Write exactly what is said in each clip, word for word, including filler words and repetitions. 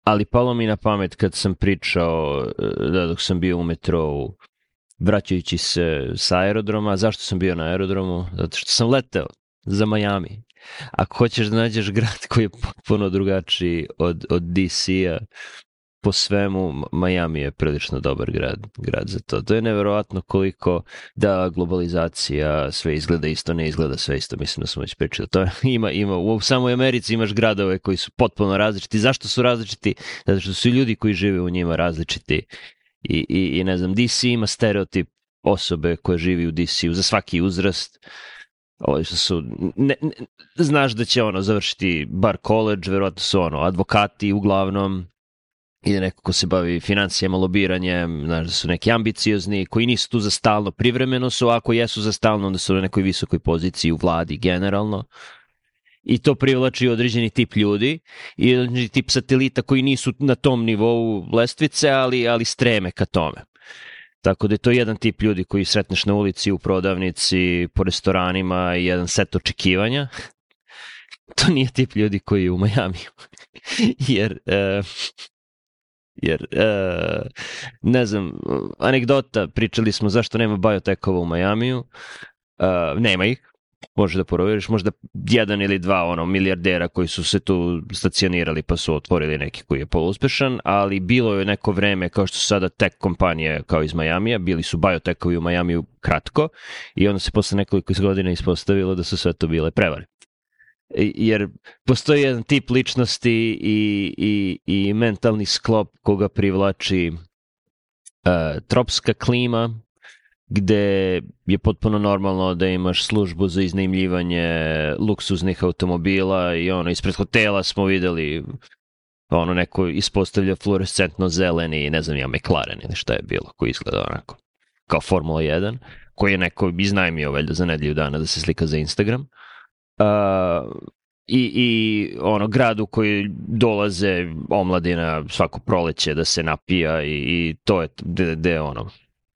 ali palo mi na pamet kad sam pričao, da dok sam bio u metrou, vraćajući se sa aerodroma. Zašto sam bio na aerodromu? Zato što sam leteo za Miami. Ako hoćeš da nađeš grad koji je potpuno drugačiji od, od D C-a, po svemu, Miami je prilično dobar grad, grad za to. To je neverovatno koliko da globalizacija sve izgleda isto, ne izgleda sve isto. Mislim da smo već pričali. To je, ima, ima, u samoj Americi imaš gradove koji su potpuno različiti. Zašto su različiti? Zato što su ljudi koji žive u njima različiti. I, i, i ne znam, D C ima stereotip osobe koja živi u D C-u za svaki uzrast. Ovo što su, ne, ne, znaš da će ono završiti bar college, verovatno su ono advokati uglavnom, ili neko ko se bavi financijama, lobiranjem, znaš da su neki ambiciozni, koji nisu tu za stalno, privremeno su, ako jesu za stalno, onda su na nekoj visokoj poziciji u vladi generalno. I to privlači određeni tip ljudi i određeni tip satelita koji nisu na tom nivou lestvice, ali, ali streme ka tome. Tako da je to jedan tip ljudi koji sretneš na ulici, u prodavnici, po restoranima i jedan set očekivanja. To nije tip ljudi koji je u Majamiju. Jer... Uh, Jer, uh, ne znam, anegdota, pričali smo zašto nema biotekova u Majamiju, uh, nema ih, možeš da provjeriš, možda jedan ili dva ono, milijardera koji su se tu stacionirali pa su otvorili neki koji je poluspešan, ali bilo je neko vreme kao što su sada tech kompanije kao iz Majamija, bili su biotekovi u Majamiju kratko i onda se posle nekoliko godina ispostavilo da su sve to bile prevare. Jer postoji jedan tip ličnosti i, i, i mentalni sklop koga privlači uh, tropska klima, gde je potpuno normalno da imaš službu za iznajmljivanje luksuznih automobila i ono, ispred hotela smo videli ono, neko ispostavlja fluorescentno zeleni, ne znam ja, McLaren ili šta je bilo, koji izgleda onako kao Formula jedan, koji je neko iznajmio valjda za nedelju dana da se slika za Instagram. Uh, i, i ono, grad u koji dolaze omladina svako proleće da se napija i, i to je gde ono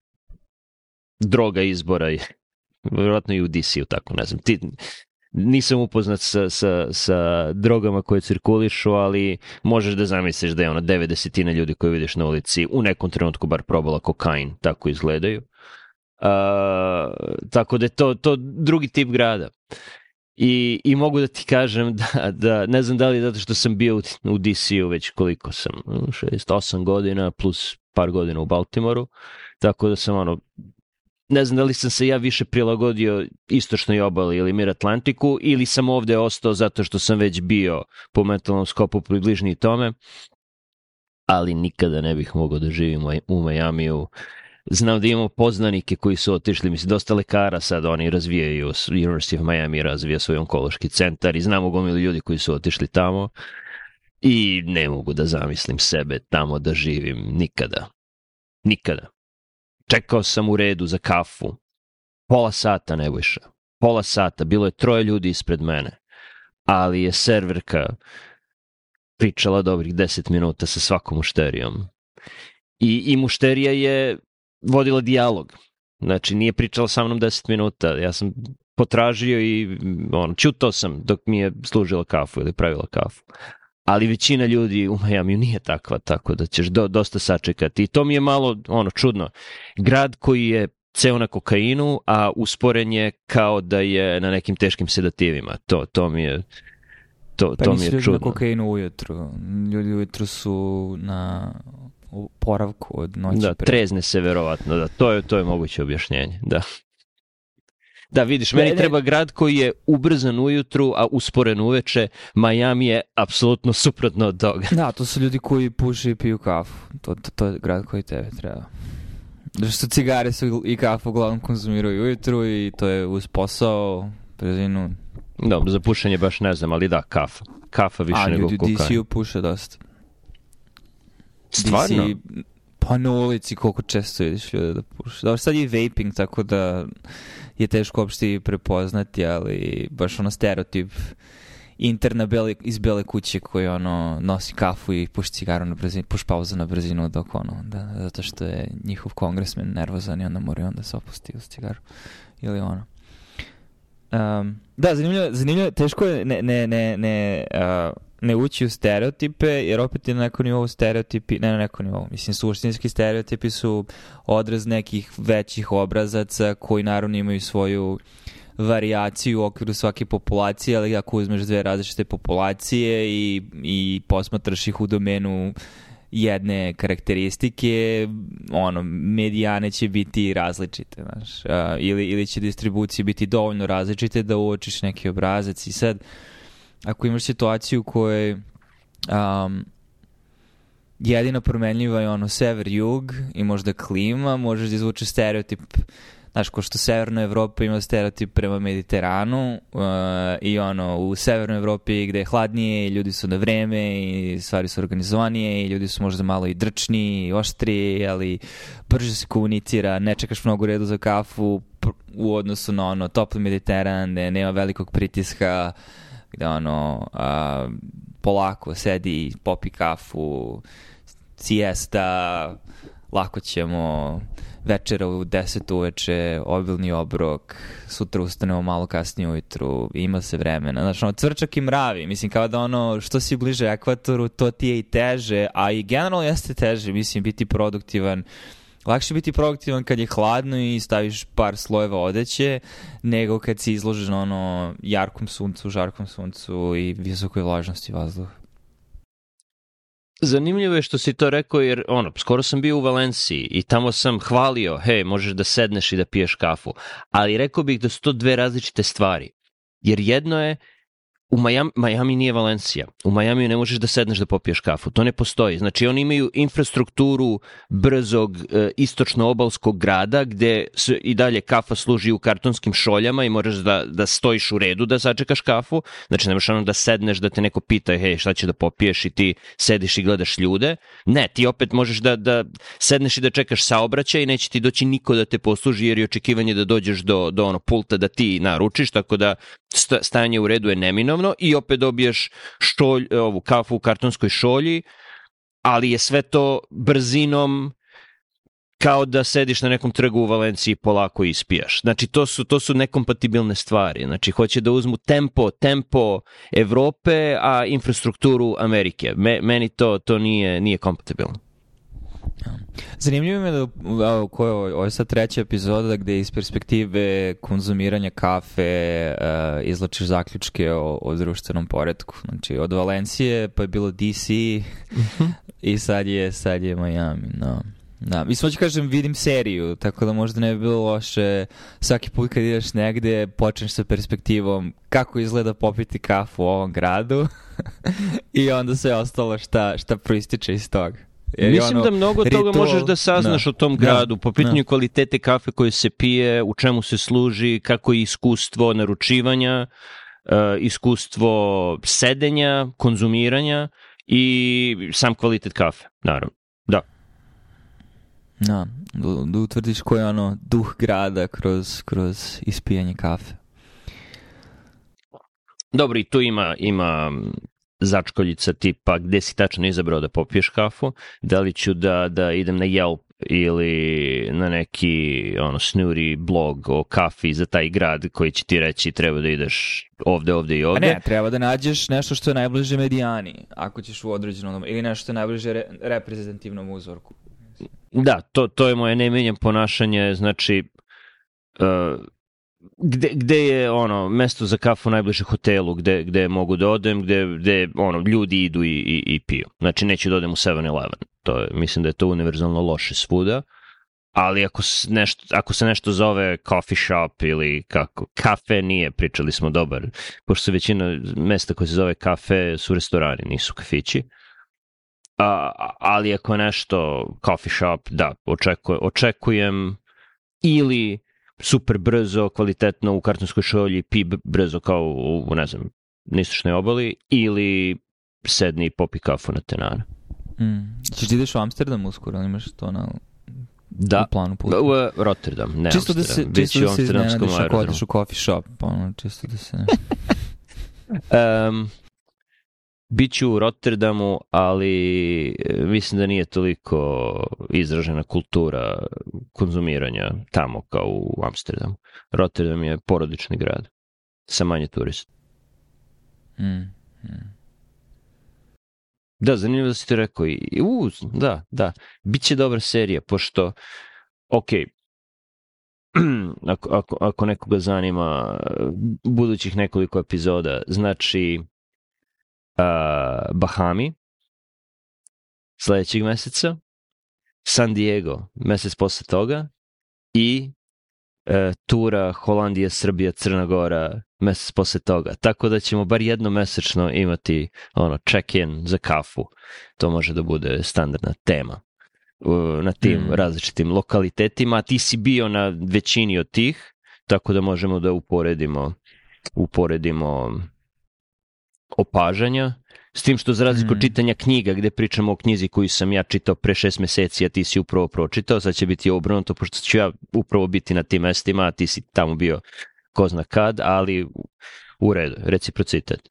droga izbora i vjerojatno i u D C-u tako, ne znam, ti, nisam upoznat sa, sa, sa drogama koje cirkulišu, ali možeš da zamisliš da je ono devet desetina ljudi koje vidiš na ulici u nekom trenutku bar probala kokain, tako izgledaju. Uh, tako da je to, to drugi tip grada. I, i mogu da ti kažem da, da ne znam da li zato što sam bio u, u D C-u već koliko sam, šest, osam godina plus par godina u Baltimoru, tako da sam ono, ne znam da li sam se ja više prilagodio istočnoj obali ili Mir-Atlantiku ili sam ovde ostao zato što sam već bio po mentalnom skopu približniji tome, ali nikada ne bih mogao da živim u Majamiju. Znam da imamo poznanike koji su otišli, mislim, dosta lekara sad oni razvijaju, University of Miami razvija svoj onkološki centar i znamo gomilu ljudi koji su otišli tamo i ne mogu da zamislim sebe tamo da živim nikada. Nikada. Čekao sam u redu za kafu. Pola sata, Nebojša. Pola sata. Bilo je troje ljudi ispred mene. Ali je serverka pričala dobrih deset minuta sa svakom mušterijom. I, i mušterija je vodila dijalog. Znači, nije pričala sa mnom deset minuta. Ja sam potražio i on, čutao sam dok mi je služila kafu ili pravila kafu. Ali većina ljudi u Majamiju nije takva, tako da ćeš do, dosta sačekati. I to mi je malo ono čudno. Grad koji je ceo na kokainu, a usporen je kao da je na nekim teškim sedativima. To, to mi je to, pa to mi je ljudi čudno. na kokainu ujutru. Ljudi ujutru su na poravku od noći. Da, pre. Trezne se verovatno. Da. To je, to je moguće objašnjenje. Da. Da, vidiš, meni ne, ne. treba grad koji je ubrzan ujutru, a usporen uveče. Miami je apsolutno suprotno od toga. Da, to su ljudi koji puše i piju kafu. To, to, to je grad koji tebe treba. Zato što cigare su i kafu uglavnom konzumiraju ujutru i to je uz posao, prezinu. Dobro, za pušenje baš ne znam, ali da, kafa. Kafa više a, nego kokain. A ljudi D C-u puše dosta. Stvarno? D C, pa na ulici koliko često vidiš ljude da puše. Dobro, sad je vaping, tako da je teško uopšte i prepoznati, ali baš ono stereotip interna bele, iz bele kuće koji ono nosi kafu i puši cigaru na brzinu, puši pauzu na brzinu dok ono, da, zato što je njihov kongresmen nervozan i onda mora onda se opusti uz cigaru ili ono. Um, da, zanimljivo, zanimljivo, teško je ne, ne, ne, ne uh, ne ući u stereotipe, jer opet je na nekom nivou stereotipi, ne na nekom nivou, mislim, suštinski stereotipi su odraz nekih većih obrazaca koji naravno imaju svoju varijaciju u okviru svake populacije, ali ako uzmeš dve različite populacije i, i posmatraš ih u domenu jedne karakteristike, ono, medijane će biti različite, znaš, uh, ili, ili će distribucije biti dovoljno različite da uočiš neki obrazac. I sad, ako imaš situaciju u kojoj um, jedina promenljiva je ono sever-jug i možda klima, možeš da izvučeš stereotip. Znaš, ko što Severna Evropa ima stereotip prema Mediteranu uh, i ono, u Severnoj Evropi gde je hladnije i ljudi su na vreme i stvari su organizovanije i ljudi su možda malo i drčni i oštriji, ali brže se komunicira, ne čekaš mnogo redu za kafu u odnosu na ono, topli Mediteran gde nema velikog pritiska, gde ono, uh, polako sedi, popi kafu, siesta, lako ćemo večera u deset uveče, obilni obrok, sutra ustanemo malo kasnije ujutru, ima se vremena. Znači, ono, cvrčak i mravi. Mislim, kao da ono, što si bliže ekvatoru, to ti je i teže, a i generalno jeste teže, mislim, biti produktivan. Lakše biti produktivan kad je hladno i staviš par slojeva odeće, nego kad si izložen ono, jarkom suncu, žarkom suncu i visokoj vlažnosti vazduha. Zanimljivo je što si to rekao, jer ono, skoro sam bio u Valenciji i tamo sam hvalio, hej, možeš da sedneš i da piješ kafu, ali rekao bih da su to dve različite stvari, jer jedno je, u Miami, Miami nije Valencija, u Miami ne možeš da sedneš da popiješ kafu, to ne postoji, znači oni imaju infrastrukturu brzog e, istočno-obalskog grada gde se i dalje kafa služi u kartonskim šoljama i moraš da, da stojiš u redu da sačekaš kafu, znači ne možeš ono da sedneš da te neko pita, hej, šta će da popiješ i ti sediš i gledaš ljude, ne, ti opet možeš da, da sedneš i da čekaš saobraćaj i neće ti doći niko da te posluži jer je očekivanje da dođeš do, do ono pulta da ti naručiš, tako da stajanje u redu je neminovno i opet dobiješ šolj, ovu kafu u kartonskoj šolji, ali je sve to brzinom kao da sediš na nekom trgu u Valenciji polako ispijaš. Znači to su, to su nekompatibilne stvari. Znači hoće da uzmu tempo, tempo Evrope, a infrastrukturu Amerike. Me, meni to, to nije, nije kompatibilno. Zanimljivo mi je da ovo je, ovo je sad treća epizoda gde iz perspektive konzumiranja kafe uh, izlačiš zaključke o, o društvenom poretku. Znači od Valencije pa je bilo D C i sad je, sad je Miami. No. Da. I samo ću kažem, vidim seriju, tako da možda ne bi bilo loše svaki put kad ideš negde počneš sa perspektivom kako izgleda popiti kafu u ovom gradu i onda sve ostalo šta, šta proističe iz toga. Jer Mislim ono, da mnogo ritual, toga možeš da saznaš no, o tom gradu, no, po pitanju no. kvalitete kafe koje se pije, u čemu se služi, kako je iskustvo naručivanja, uh, iskustvo sedenja, konzumiranja i sam kvalitet kafe, naravno. Da. Da, da, da utvrdiš koji je ono duh grada kroz, kroz ispijanje kafe. Dobro, i tu ima... ima začkoljica tipa gde si tačno izabrao da popiješ kafu, da li ću da, da idem na Yelp ili na neki ono snuri blog o kafi za taj grad koji će ti reći treba da ideš ovde, ovde i ovde. A ne, treba da nađeš nešto što je najbliže medijani, ako ćeš u određenom, ili nešto što je najbliže re, reprezentativnom uzorku. Da, to, to je moje najmenje ponašanje, znači uh, Gde, gde je ono mesto za kafu najbliže hotelu gde, gde mogu da odem, gde, gde ono, ljudi idu i, i, i piju. Znači neću da odem u seven eleven. To je, mislim da je to univerzalno loše svuda. Ali ako, nešto, ako se nešto zove coffee shop ili kako, kafe nije, pričali smo dobar, pošto se većina mesta koje se zove kafe su restorani, nisu kafići. A, ali ako je nešto coffee shop, da, očekujem, očekujem ili super brzo, kvalitetno u kartonskoj šolji, pi brzo kao u, ne znam, nistočnoj obali, ili sedni i popi kafu na tenara. Mm. Češ ti ideš u Amsterdam uskoro, ali imaš to na da. u planu puta? Da, u Rotterdam, ne čisto Amsterdam. Da se, čisto da se iznenadiš ako odeš u coffee shop, ono, čisto da se... um, Biću u Rotterdamu, ali mislim da nije toliko izražena kultura konzumiranja tamo kao u Amsterdamu. Rotterdam je porodični grad sa manje turista. Mm, mm. Da, zanimljivo da si to rekao. I, u, da, da. Biće dobra serija, pošto, ok, ako, ako, ako nekoga zanima budućih nekoliko epizoda, znači uh, Bahami sledećeg meseca, San Diego mesec posle toga i uh, tura Holandija, Srbija, Crna Gora mesec posle toga. Tako da ćemo bar jednomesečno imati ono check-in za kafu. To može da bude standardna tema na tim mm. različitim lokalitetima, a ti si bio na većini od tih, tako da možemo da uporedimo uporedimo opažanja, s tim što za razliku mm. čitanja knjiga, gde pričamo o knjizi koju sam ja čitao pre šest meseci, a ti si upravo pročitao, sad će biti obrnuto, pošto ću ja upravo biti na tim mestima, a ti si tamo bio ko zna kad, ali u redu, reciprocitet.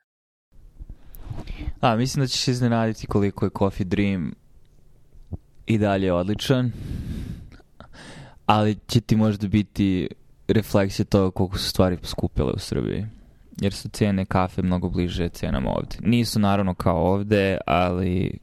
A, mislim da ćeš se iznenaditi koliko je Coffee Dream i dalje odličan, ali će ti možda biti refleksija toga koliko su stvari poskupile u Srbiji. Jer su cene kafe mnogo bliže cenama ovde. Nisu naravno kao ovde, ali...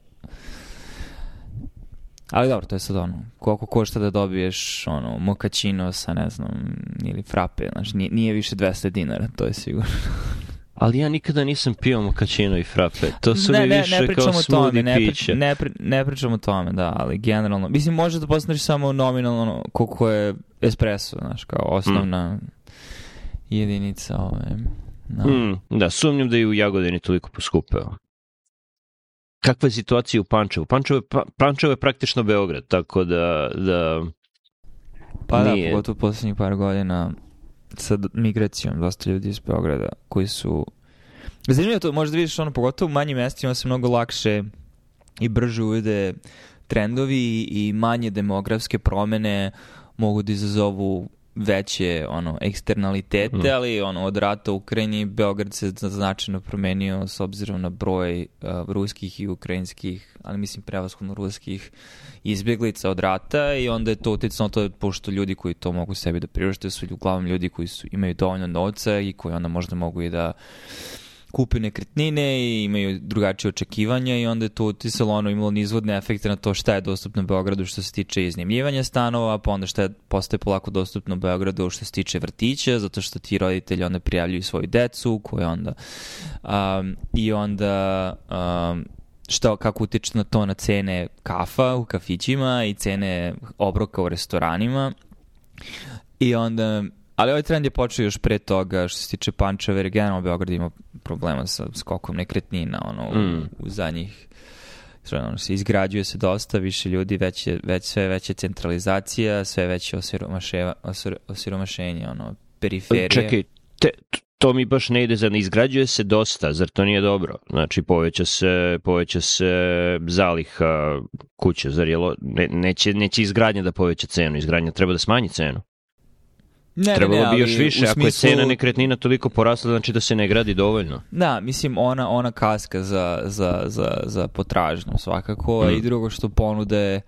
Ali dobro, to je sad ono, koliko košta da dobiješ ono, mokačino sa, ne znam, ili frape, znači nije, nije više dvesta dinara, to je sigurno. Ali ja nikada nisam pio mokačino i frape. To su ne, mi ne, više ne kao smoothie ne piće. Ne, pri, ne pričam o tome, da, ali generalno. Mislim, možeš da postaneš samo nominalno koliko je espresso, znaš, kao osnovna mm. jedinica ove. No. Mm, da, sumnjam da je u Jagodini toliko poskupeo. Kakva je situacija u Pančevu? Pančevo je, Pančevo je praktično Beograd, tako da... da pa nije... da, pogotovo poslednjih par godina sa migracijom dosta ljudi iz Beograda koji su... Zanimljivo to, možda vidiš ono, pogotovo u manjim mestima se mnogo lakše i brže uvide trendovi i manje demografske promene mogu da izazovu veće ono eksternalitete, mm. ali ono od rata u Ukrajini Beograd se značajno promenio s obzirom na broj uh, ruskih i ukrajinskih, ali mislim prevashodno ruskih izbjeglica od rata i onda je to uticano to pošto ljudi koji to mogu sebi da priušte su uglavnom ljudi koji su imaju dovoljno novca i koji onda možda mogu i da kupe nekretnine i imaju drugačije očekivanja i onda je to utisalo ono imalo nizvodne efekte na to šta je dostupno Beogradu što se tiče iznajmljivanja stanova, pa onda šta je postaje polako dostupno Beogradu što se tiče vrtića, zato što ti roditelji onda prijavljuju svoju decu koje onda um, i onda um, šta, kako utiče na to na cene kafa u kafićima i cene obroka u restoranima i onda ali ovaj trend je počeo još pre toga što se tiče Pančeva, jer generalno Beograd ima problema sa skokom nekretnina ono, mm. u, u zadnjih ono, se izgrađuje se dosta više ljudi, već je, već, sve veća centralizacija, sve veće osiromašenje, osiromašenje ono, periferije. Čekaj, te, to mi baš ne ide za ne izgrađuje se dosta, zar to nije dobro? Znači poveća se, poveća se zaliha kuće, zar je lo, ne, neće, neće izgradnja da poveća cenu, izgradnja treba da smanji cenu. Ne, Trebalo ne, ne, bi još više, smislu... ako je cena nekretnina toliko porasla, znači da se ne gradi dovoljno. Da, mislim, ona, ona kaska za, za, za, za potražnju svakako, mm. i drugo što ponude,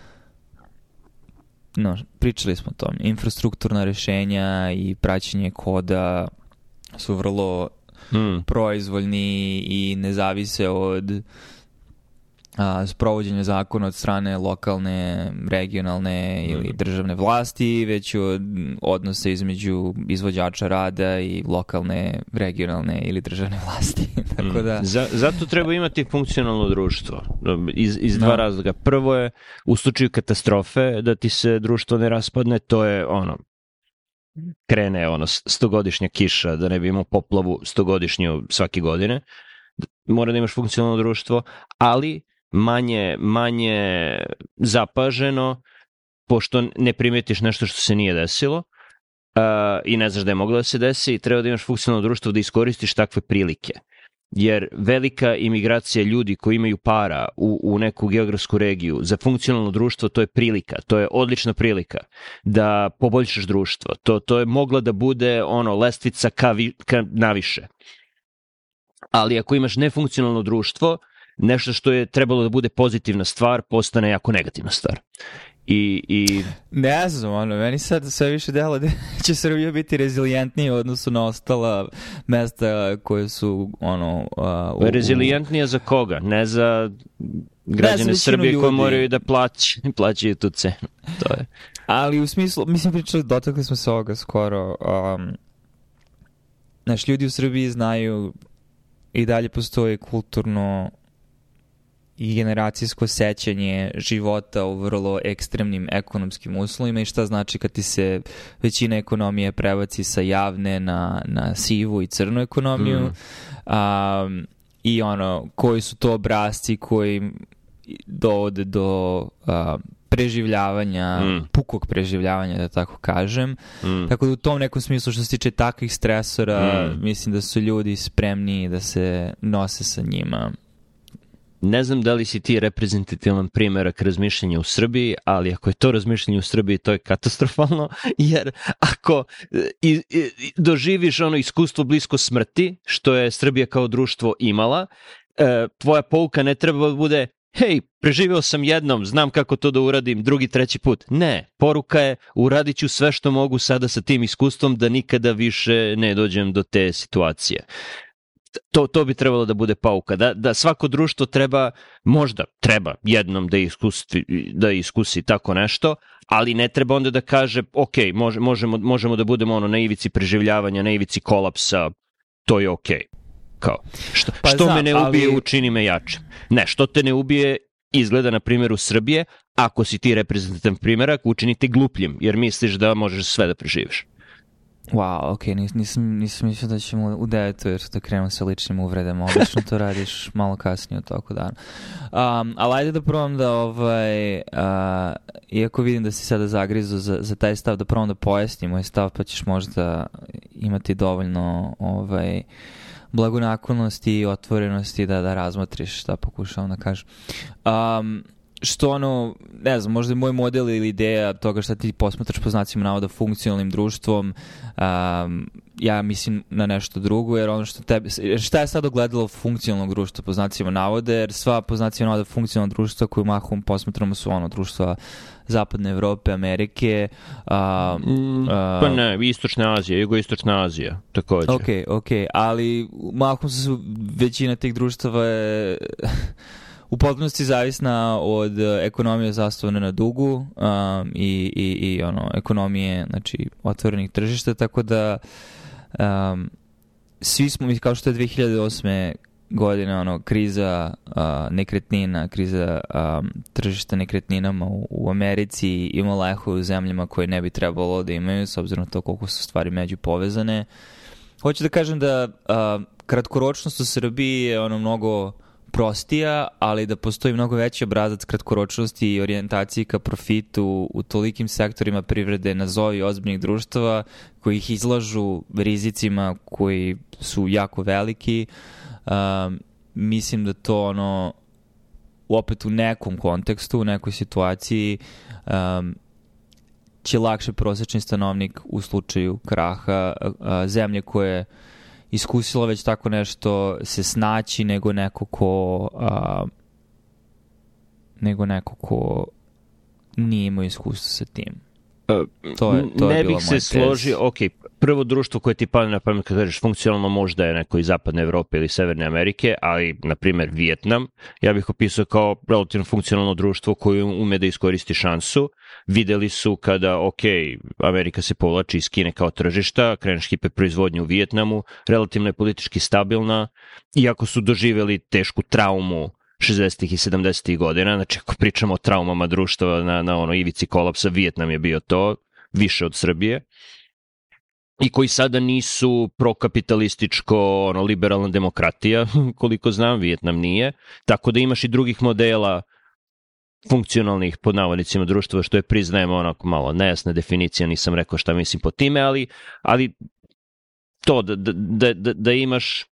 no, pričali smo o tom, infrastrukturna rješenja i praćenje koda su vrlo mm. proizvoljni i ne zavise od a, sprovođenja zakona od strane lokalne, regionalne ili mm. državne vlasti, već od odnose između izvođača rada i lokalne, regionalne ili državne vlasti. Tako da... mm. Za, zato treba imati funkcionalno društvo. Iz, iz dva no. razloga. Prvo je u slučaju katastrofe da ti se društvo ne raspadne, to je ono krene ono stogodišnja kiša, da ne bi imao poplavu stogodišnju svake godine. Mora da imaš funkcionalno društvo, ali manje, manje zapaženo, pošto ne primetiš nešto što se nije desilo uh, i ne znaš da je moglo da se desi, treba da imaš funkcionalno društvo da iskoristiš takve prilike. Jer velika imigracija ljudi koji imaju para u, u neku geografsku regiju za funkcionalno društvo, to je prilika, to je odlična prilika da poboljšaš društvo. To, to je mogla da bude ono lestvica ka, vi, ka naviše. Ali ako imaš nefunkcionalno društvo, nešto što je trebalo da bude pozitivna stvar, postane jako negativna stvar. I, i... Ne znam, ono, meni sad sve više dela da će Srbija biti rezilijentniji u odnosu na ostala mesta koje su, ono... Uh, u, rezilijentnija za koga? Ne za građane ne, Srbije koji moraju da plać, plaćaju tu cenu. To je. Ali u smislu, mislim, pričali, dotakli smo se ovoga skoro. Um, znaš, ljudi u Srbiji znaju i dalje postoji kulturno i generacijsko sećanje života u vrlo ekstremnim ekonomskim uslovima i šta znači kad ti se većina ekonomije prebaci sa javne na, na sivu i crnu ekonomiju. Mm. Um, I ono, koji su to obrasci koji dovode do uh, preživljavanja, mm. pukog preživljavanja, da tako kažem. Mm. Tako da u tom nekom smislu što se tiče takvih stresora, mm. mislim da su ljudi spremni da se nose sa njima. Ne znam da li si ti reprezentativan primjerak razmišljanja u Srbiji, ali ako je to razmišljanje u Srbiji, to je katastrofalno, jer ako i, i, doživiš ono iskustvo blisko smrti, što je Srbija kao društvo imala, e, tvoja pouka ne treba da bude hej, preživeo sam jednom, znam kako to da uradim, drugi, treći put. Ne, poruka je uradit ću sve što mogu sada sa tim iskustvom da nikada više ne dođem do te situacije. To, to bi trebalo da bude pouka, da, da svako društvo treba, možda treba jednom da iskusi, da iskusi tako nešto, ali ne treba onda da kaže, ok, može, možemo, možemo da budemo ono na ivici preživljavanja, na ivici kolapsa, to je ok. Kao, što, pa što znam, me ne ubije, ali... učini me jače. Ne, što te ne ubije, izgleda na primjeru Srbije, ako si ti reprezentativan primjerak, učinite glupljim, jer misliš da možeš sve da preživiš. Wow, ok, nis, nisam, nisam mislio da ćemo u devetu jer da krenemo sa ličnim uvredama. Obično to radiš malo kasnije u toku dana. Um, ali ajde da probam da, ovaj, uh, iako vidim da si sada zagrizu za, za taj stav, da probam da pojasnim moj stav, pa ćeš možda imati dovoljno ovaj, blagonaklonosti i otvorenosti da, da razmotriš šta pokušavam da kažem. Um, što ono, ne znam, možda je moj model ili ideja toga šta ti posmatraš po znacima navoda funkcionalnim društvom, um, ja mislim na nešto drugo, jer ono što tebi, šta je sad ogledalo funkcionalnog društva po znacima navoda, jer sva po znacima navoda funkcionalna društva koju mahom posmatramo su ono društva Zapadne Evrope, Amerike. Um, mm, pa ne, Istočna Azija, Jugoistočna Azija, također. Ok, ok, ali mahom su većina tih društava je u potpunosti zavisna od ekonomije zasnovane na dugu um, i, i, i ono, ekonomije, znači, otvorenih tržišta, tako da um, svi smo, kao što je dve hiljade osme godine, ono, kriza uh, nekretnina, kriza um, tržišta nekretninama u, u Americi imala eho u zemljama koje ne bi trebalo da imaju, s obzirom na to koliko su stvari među povezane. Hoću da kažem da uh, kratkoročnost u Srbiji je ono mnogo prostija, ali da postoji mnogo veći obrazac kratkoročnosti i orijentaciji ka profitu u tolikim sektorima privrede, nazovi ozbiljnih društava, koji ih izlažu rizicima koji su jako veliki. Um, mislim da to ono, opet u nekom kontekstu, u nekoj situaciji um, će lakše prosječni stanovnik u slučaju kraha uh, zemlje koje iskusilo već tako nešto se snaći nego neko ko a, nego neko ko nije imao iskustvo sa tim. Uh, to je, to ne je bih se složio, ok, prvo društvo koje ti pada na pamet kad kažeš funkcionalno možda je neko iz Zapadne Evrope ili Severne Amerike, ali na primjer Vijetnam, ja bih opisao kao relativno funkcionalno društvo koje ume da iskoristi šansu. Videli su kada, ok, Amerika se povlači iz Kine kao tržišta, kreneš hiperproizvodnju u Vijetnamu, relativno je politički stabilna, iako su doživjeli tešku traumu šezdesetih i sedamdesetih godina, znači ako pričamo o traumama društva na, na ono ivici kolapsa, Vijetnam je bio to, više od Srbije, i koji sada nisu prokapitalističko, ono, liberalna demokratija, koliko znam, Vijetnam nije, tako da imaš i drugih modela funkcionalnih pod navodnicima društva, što je priznajemo onako malo nejasna definicija, nisam rekao šta mislim po time, ali, ali to da, da, da, da imaš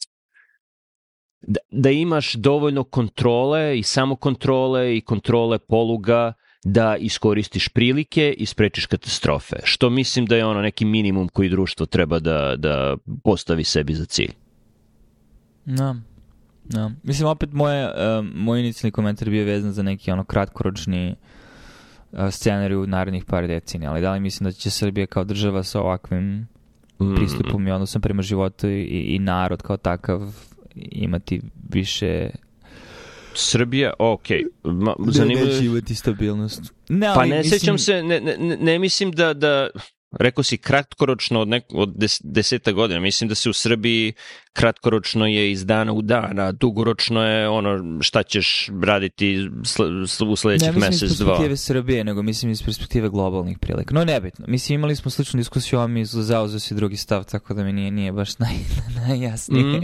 da, da imaš dovoljno kontrole i samokontrole i kontrole poluga da iskoristiš prilike i sprečiš katastrofe, što mislim da je ono neki minimum koji društvo treba da, da postavi sebi za cilj. No. No. Mislim, opet moje, uh, moj inicijalni komentar bio vezan za neki ono kratkoročni scenariju narednih par decenija, ali da li mislim da će Srbija kao država sa ovakvim mm. pristupom i odnosom prema životu i, i narod kao takav imati više... Srbija, okej. Okay. Zanimljivo... Da neće imati stabilnost. Ne, ali, pa ne mislim... sećam se, ne, ne, ne mislim da, da rekao si kratkoročno od, nek, od des, deseta godina, mislim da se u Srbiji kratkoročno je iz dana u dan, a dugoročno je ono šta ćeš raditi sl, sl, u sledećih mesec, dva. Ne mislim iz perspektive Srbije, nego mislim iz perspektive globalnih prilika. No nebitno, mislim imali smo sličnu diskusiju, a mi zauzeo si drugi stav, tako da mi nije, nije baš naj, najjasnije. Mm.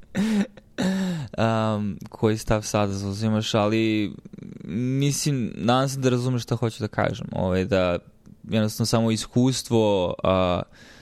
Um, koji stav sada zauzimaš, ali mislim, nadam se da razumeš šta hoću da kažem. Ovaj, da jednostavno samo iskustvo uh,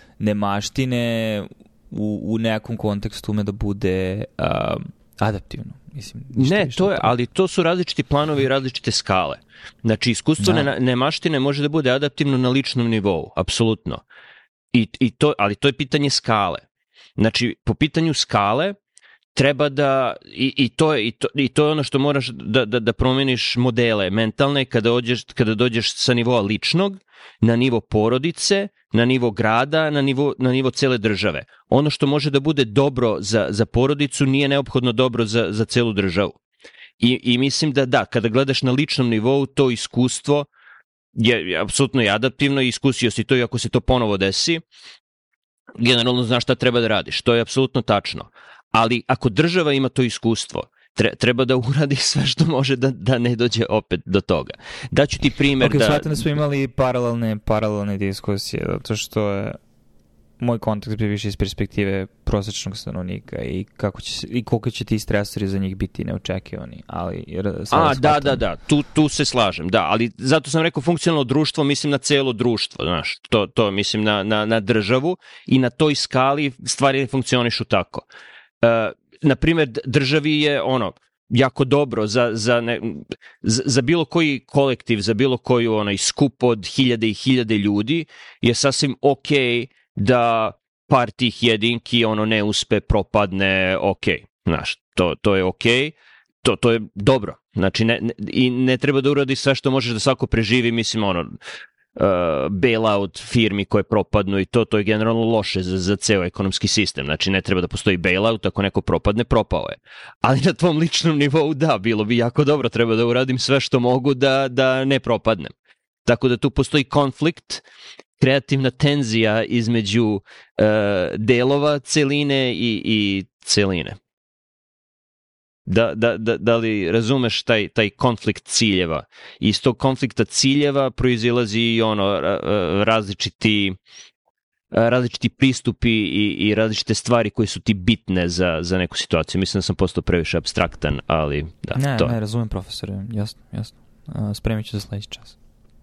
nemaštine u, u nekom kontekstu ume da bude uh, adaptivno. Mislim, ne, to je, ali to su različiti planovi i različite skale. Znači, iskustvo da. ne, nemaštine može da bude adaptivno na ličnom nivou, apsolutno. I, i to, ali to je pitanje skale. Znači, po pitanju skale treba da, i, i, to je, i, to, i to je ono što moraš da, da, da promeniš modele mentalne kada dođeš, kada dođeš sa nivoa ličnog na nivo porodice, na nivo grada, na nivo, na nivo cele države. Ono što može da bude dobro za, za porodicu nije neophodno dobro za, za celu državu. I, I mislim da da, kada gledaš na ličnom nivou, to iskustvo je, je apsolutno je adaptivno i iskusio si to i ako se to ponovo desi, generalno znaš šta treba da radiš. To je apsolutno tačno. Ali ako država ima to iskustvo, treba da uradi sve što može da, da ne dođe opet do toga. Daću ti primjer okay, da... Ok, shvatim da smo imali paralelne, paralelne diskusije, zato što je moj kontekst bi više iz perspektive prosječnog stanovnika i, kako će, i koliko će ti stresori za njih biti neočekivani. Ali, A, da, da, da, tu, tu se slažem, da, ali zato sam rekao funkcionalno društvo, mislim na celo društvo, znaš, to, to mislim na, na, na državu i na toj skali stvari ne funkcionišu tako. Uh, na primjer, državi je ono jako dobro za, za, ne, za, za bilo koji kolektiv, za bilo koju onaj skup od hiljade i hiljade ljudi je sasvim ok da par tih jedinki ono ne uspe, propadne, ok, znaš, to, to je ok, to, to je dobro, znači ne, ne, i ne treba da uradi sve što možeš da svako preživi, mislim ono, Uh, bailout firmi koje propadnu i to, to je generalno loše za, za ceo ekonomski sistem. Znači ne treba da postoji bailout, ako neko propadne, propao je. Ali na tvom ličnom nivou da, bilo bi jako dobro, treba da uradim sve što mogu da, da ne propadnem. Tako da tu postoji konflikt, kreativna tenzija između uh, delova celine i, i celine. Da, da, da, da li razumeš taj, taj konflikt ciljeva? Iz tog konflikta ciljeva proizilazi i ono različiti, različiti pristupi i, i različite stvari koje su ti bitne za, za neku situaciju. Mislim da sam postao previše abstraktan, ali da, ne, to. Ne, razumem profesore, jasno, jasno. Spremit ću za sledeći čas.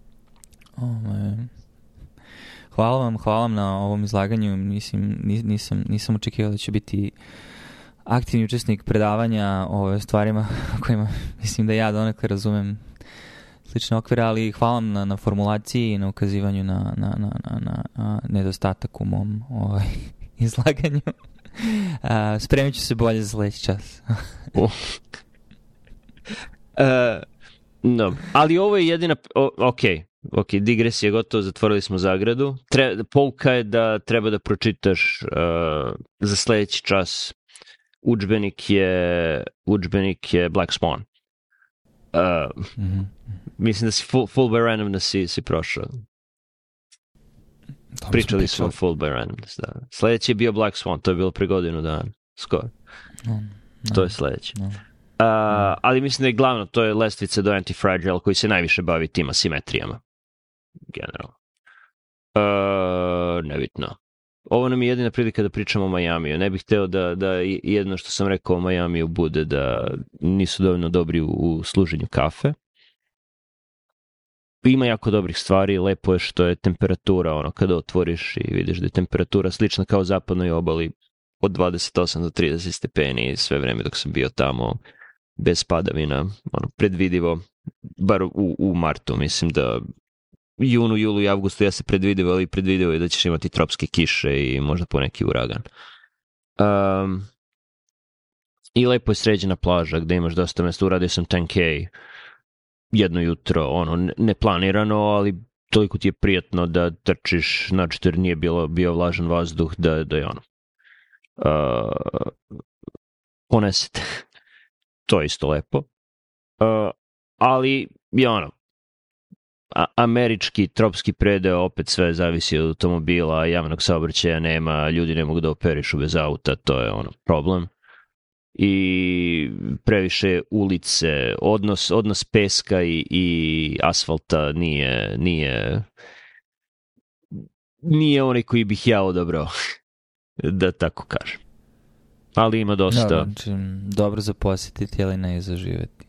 Ome... Hvala vam, hvala vam na ovom izlaganju. Mislim, nisam, nisam očekivao da će biti aktivni učesnik predavanja o stvarima kojima mislim da ja donekle razumem slične okvire, ali hvala vam na, na formulaciji i na ukazivanju na, na, na, na, na nedostatak u mom ovaj, izlaganju. Uh, spremit ću se bolje za sledeći čas. uh, no, ali ovo je jedina... O, ok, ok, digresija je gotovo, zatvorili smo zagradu. Tre, pouka je da treba da pročitaš uh, za sledeći čas udžbenik je, udžbenik je Black Swan. Uh, mm-hmm. Mislim da si full, full by randomness si, si prošao. Pričali smo full by randomness, da. Sledeći je bio Black Swan, to je bilo pre godinu dana, skoro. No, no, to je sledeći. No. Uh, no. Ali mislim da je glavno, to je lestvica do Anti-Fragile koji se najviše bavi tim asimetrijama. Generalno. Uh, nebitno. Ovo nam je jedina prilika da pričamo o Majamiju. Ne bih hteo da, da jedno što sam rekao o Majamiju bude da nisu dovoljno dobri u, u služenju kafe. Ima jako dobrih stvari, lepo je što je temperatura, ono, kada otvoriš i vidiš da je temperatura slična kao zapadnoj obali od dvadeset osam do trideset stepeni sve vreme dok sam bio tamo, bez padavina, ono, predvidivo, bar u, u martu, mislim da junu, julu i avgustu ja se predvidivo, ali predvidivo je da ćeš imati tropske kiše i možda po neki uragan. Um, I lepo je sređena plaža gde imaš dosta mesta, uradio sam ten K jedno jutro, ono, neplanirano, ali toliko ti je prijatno da trčiš, znači jer nije bilo, bio vlažan vazduh, da, da je ono, uh, ponesete. To je isto lepo. Uh, ali je ono, a, američki tropski predeo opet sve zavisi od automobila, javnog saobraćaja nema, ljudi ne mogu da operišu bez auta, to je ono problem. I previše ulice, odnos, odnos peska i, i asfalta nije, nije, nije onaj koji bih ja odabrao, da tako kažem. Ali ima dosta... Da, znači, dobro za posjetiti, ali ne za živjeti.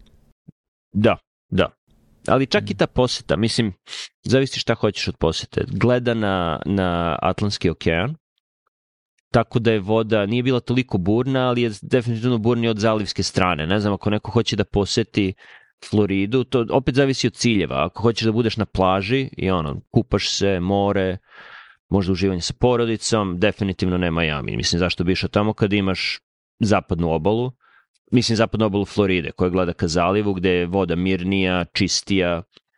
Da, da. Ali čak mm. i ta posjeta, mislim, zavisi šta hoćeš od posjete. Gleda na, na Atlantski okean, tako da je voda, nije bila toliko burna, ali je definitivno burnija od zalivske strane. Ne znam, ako neko hoće da poseti Floridu, to opet zavisi od ciljeva. Ako hoćeš da budeš na plaži i ono, kupaš se, more, možda uživanje sa porodicom, definitivno ne Miami. Mislim, zašto bi išao tamo kad imaš zapadnu obalu, mislim zapadnu obalu Floride, koja gleda ka zalivu, gde je voda mirnija, čistija,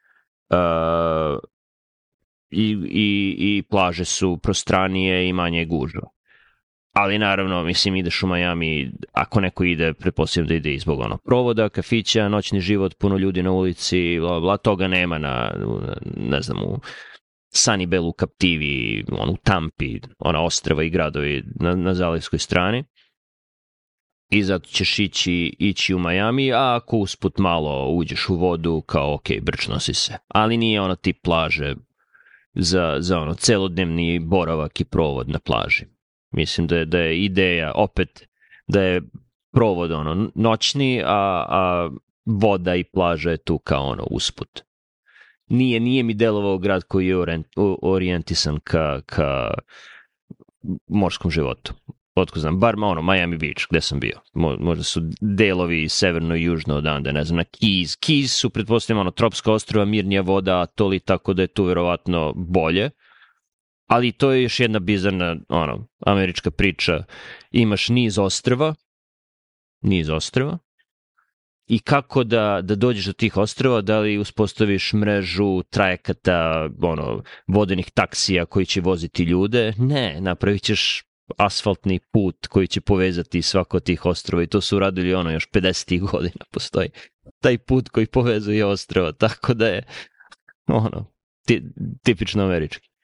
uh, i, i, i plaže su prostranije i manje gužva. Ali naravno, mislim, ideš u Miami, ako neko ide, pretpostavljam da ide i zbog ono provoda, kafića, noćni život, puno ljudi na ulici, bla, bla, toga nema na, ne znam, u Sunnybalu, Captivi, on, u Tampi, ona ostrava i gradovi na, na zalivskoj strani. I zato ćeš ići, ići u Miami, a ako usput malo uđeš u vodu, kao ok, brčno si se. Ali nije ono tip plaže za, za ono celodnevni boravak i provod na plaži. Mislim da je, da je ideja, opet, da je provod ono noćni, a, a voda i plaža je tu kao ono usput. Nije, nije mi delovao grad koji je orient, orijentisan ka, ka morskom životu. Otko znam, bar ono, Miami Beach, gde sam bio. Mo, možda su delovi severno i južno odande, ne znam, na Keys. Keys su, pretpostavljamo, ono, tropska ostrava, mirnija voda, atoli, tako da je tu verovatno bolje. Ali to je još jedna bizarna, ono, američka priča. Imaš niz ostrva, niz ostrva, i kako da, da dođeš do tih ostrva, da li uspostaviš mrežu trajekata, ono, vodenih taksija koji će voziti ljude? Ne, napravit ćeš asfaltni put koji će povezati svako od tih ostrva i to su radili ono još pedesetih godina postoji. Taj put koji povezuje ostrva, tako da je ono, ti, tipično američki.